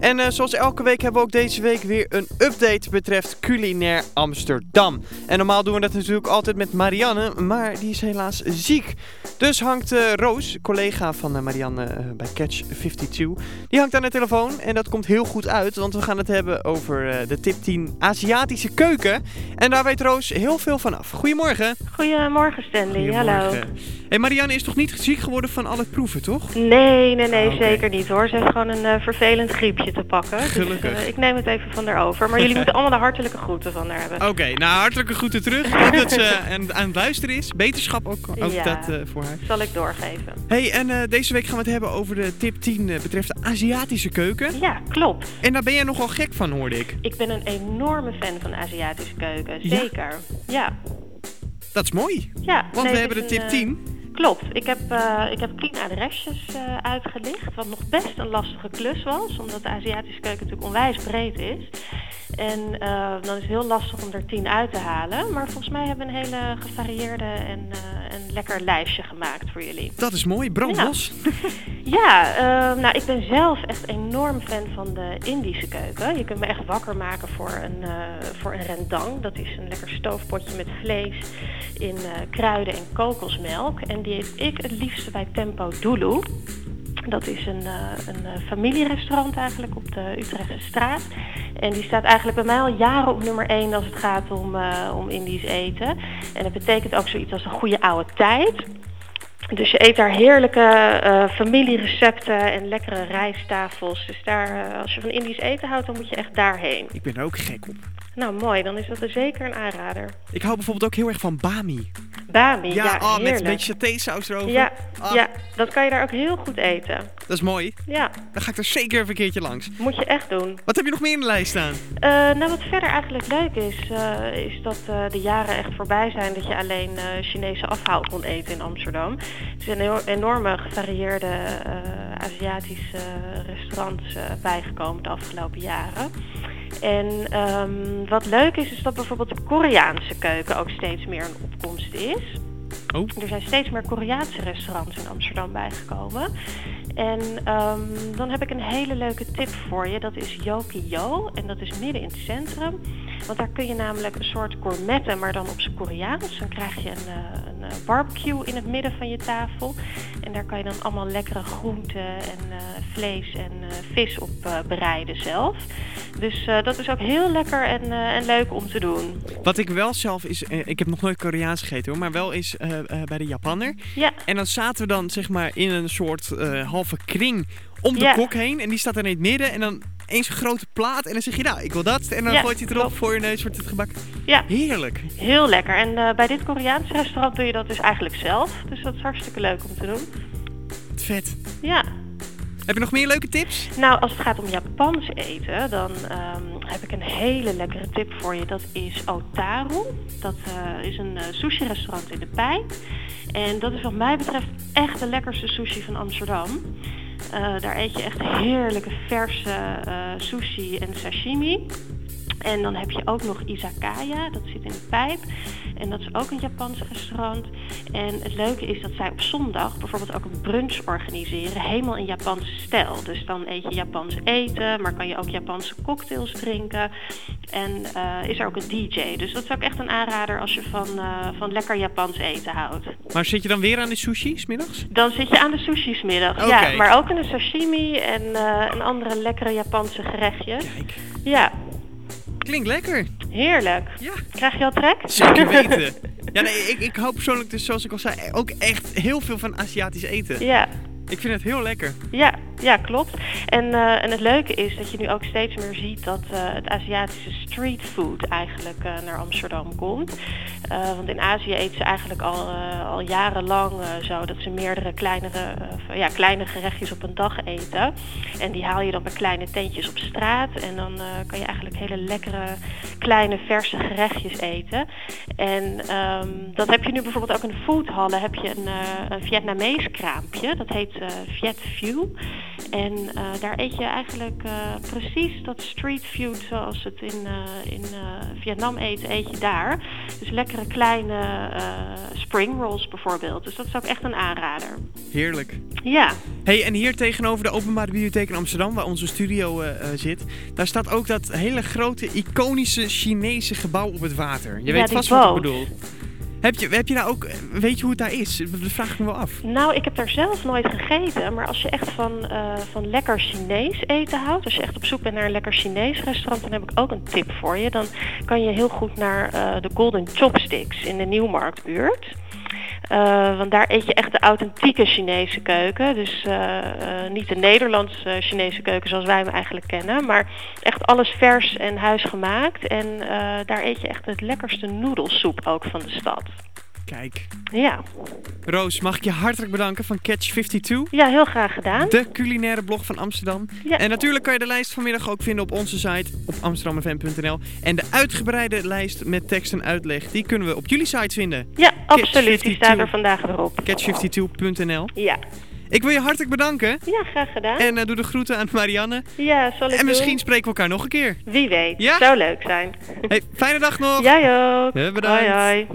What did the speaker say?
En zoals elke week hebben we ook deze week weer een update betreft culinair Amsterdam. En normaal doen we dat natuurlijk altijd met Marianne, maar die is helaas ziek. Dus hangt Roos, collega van Marianne bij Catch 52, die hangt aan de telefoon. En dat komt heel goed uit, want we gaan het hebben over de tip 10 Aziatische keuken. En daar weet Roos heel veel van af. Goedemorgen. Goedemorgen Stanley, hallo. Hey, Marianne is toch niet ziek geworden van al het proeven, toch? Nee, zeker niet hoor. Ze heeft gewoon een vervelend griepje te pakken. Gelukkig. Dus, ik neem het even van haar over. Maar jullie moeten allemaal de hartelijke groeten van haar hebben. Oké, nou hartelijke groeten terug. Ik hoop dat ze aan het luisteren is. Beterschap ook ja, dat voor haar. Zal ik doorgeven. Hey, en deze week gaan we het hebben over de tip 10 betreft de Aziatische keuken. Ja, klopt. En daar ben jij nogal gek van, hoorde ik. Ik ben een enorme fan van de Aziatische keuken. Zeker. Ja. Dat is mooi. Ja. Want we hebben de tip 10. Klopt. Ik heb 10 adresjes uitgelicht, wat nog best een lastige klus was, omdat de Aziatische keuken natuurlijk onwijs breed is. En dan is het heel lastig om er 10 uit te halen. Maar volgens mij hebben we een hele gevarieerde en lekker lijstje gemaakt voor jullie. Dat is mooi. Brand los. Ja, ik ben zelf echt enorm fan van de Indische keuken. Je kunt me echt wakker maken voor een rendang. Dat is een lekker stoofpotje met vlees in kruiden en kokosmelk. En die eet ik het liefste bij Tempo Dulu. Dat is een familierestaurant eigenlijk op de Utrechtse straat. En die staat eigenlijk bij mij al jaren op nummer 1 als het gaat om Indisch eten. En dat betekent ook zoiets als een goede oude tijd. Dus je eet daar heerlijke familierecepten en lekkere rijsttafels. Dus daar, als je van Indisch eten houdt, dan moet je echt daarheen. Ik ben er ook gek op. Nou mooi, dan is dat er zeker een aanrader. Ik hou bijvoorbeeld ook heel erg van bami. Bami, ja, met een beetje satésaus erover. Ja, dat kan je daar ook heel goed eten. Dat is mooi. Ja. Dan ga ik er zeker even een keertje langs. Moet je echt doen. Wat heb je nog meer in de lijst staan? Wat verder eigenlijk leuk is dat de jaren echt voorbij zijn dat je alleen Chinese afhaal kon eten in Amsterdam. Er zijn enorme gevarieerde Aziatische restaurants bijgekomen de afgelopen jaren. En wat leuk is dat bijvoorbeeld de Koreaanse keuken ook steeds meer een opkomst is. Oh. Er zijn steeds meer Koreaanse restaurants in Amsterdam bijgekomen. En dan heb ik een hele leuke tip voor je. Dat is Yoki-Yo. En dat is midden in het centrum. Want daar kun je namelijk een soort gourmetten, maar dan op zijn Koreaans. Dan krijg je een barbecue in het midden van je tafel. En daar kan je dan allemaal lekkere groenten en vlees en vis op bereiden zelf. Dus dat is ook heel lekker en leuk om te doen. Wat ik wel zelf is, ik heb nog nooit Koreaans gegeten hoor, maar wel is bij de Japanner. Ja. En dan zaten we dan zeg maar in een soort halve kring om de kok heen. En die staat er in het midden en dan eens een grote plaat en dan zeg je nou, ik wil dat. En dan gooit hij het erop, voor je neus wordt het gebakken. Ja. Heerlijk. Heel lekker. En bij dit Koreaanse restaurant doe je dat dus eigenlijk zelf. Dus dat is hartstikke leuk om te doen. Vet. Ja. Heb je nog meer leuke tips? Nou, als het gaat om Japans eten, dan heb ik een hele lekkere tip voor je. Dat is Otaru. Dat is een sushi-restaurant in de Pijp. En dat is wat mij betreft echt de lekkerste sushi van Amsterdam. Daar eet je echt heerlijke verse sushi en sashimi. En dan heb je ook nog Izakaya, dat zit in de Pijp. En dat is ook een Japans restaurant. En het leuke is dat zij op zondag bijvoorbeeld ook een brunch organiseren, helemaal in Japanse stijl. Dus dan eet je Japans eten, maar kan je ook Japanse cocktails drinken. En is er ook een DJ. Dus dat is ook echt een aanrader als je van lekker Japans eten houdt. Maar zit je dan weer aan de sushi 's middags? Dan zit je aan de sushi 's middags, Okay. ja. Maar ook aan de sashimi en andere lekkere Japanse gerechtjes. Kijk. Ja. Klinkt lekker. Heerlijk. Ja. Krijg je al trek? Zeker weten. Ja, nee, ik hou persoonlijk dus, zoals ik al zei, ook echt heel veel van Aziatisch eten. Ja. Ik vind het heel lekker. Ja, klopt. En het leuke is dat je nu ook steeds meer ziet dat het Aziatische streetfood eigenlijk naar Amsterdam komt. Want in Azië eten ze eigenlijk al jarenlang zo dat ze meerdere kleine gerechtjes op een dag eten. En die haal je dan bij kleine tentjes op straat. En dan kan je eigenlijk hele lekkere kleine verse gerechtjes eten. En dat heb je nu bijvoorbeeld ook in de foodhallen. Heb je een Vietnamees kraampje. Dat heet Viet View. En daar eet je eigenlijk precies dat street food zoals het in Vietnam eten, eet je daar. Dus lekkere kleine spring rolls bijvoorbeeld. Dus dat is ook echt een aanrader. Heerlijk. Ja. Hey, en hier tegenover de Openbare Bibliotheek in Amsterdam, waar onze studio zit, daar staat ook dat hele grote, iconische Chinese gebouw op het water. Je weet vast wat ik bedoel. Heb je daar ook, weet je hoe het daar is? Dat vraag ik me wel af. Nou, ik heb daar zelf nooit gegeten, maar als je echt van lekker Chinees eten houdt, als je echt op zoek bent naar een lekker Chinees restaurant, dan heb ik ook een tip voor je. Dan kan je heel goed naar de Golden Chopsticks in de Nieuwmarktbuurt. Want daar eet je echt de authentieke Chinese keuken. Dus niet de Nederlandse Chinese keuken zoals wij hem eigenlijk kennen. Maar echt alles vers en huisgemaakt. En daar eet je echt het lekkerste noedelsoep ook van de stad. Kijk. Ja. Roos, mag ik je hartelijk bedanken van Catch52. Ja, heel graag gedaan. De culinaire blog van Amsterdam. Ja. En natuurlijk kan je de lijst vanmiddag ook vinden op onze site op amsterdamfm.nl. En de uitgebreide lijst met tekst en uitleg, die kunnen we op jullie site vinden. Ja, absoluut. Die staat er vandaag weer op. Catch52.nl. Ja. Ik wil je hartelijk bedanken. Ja, graag gedaan. En doe de groeten aan Marianne. Ja, zal ik doen. En misschien spreken we elkaar nog een keer. Wie weet. Ja? Zou leuk zijn. Hey, fijne dag nog. Jij ook. Bedankt. Hoi hoi.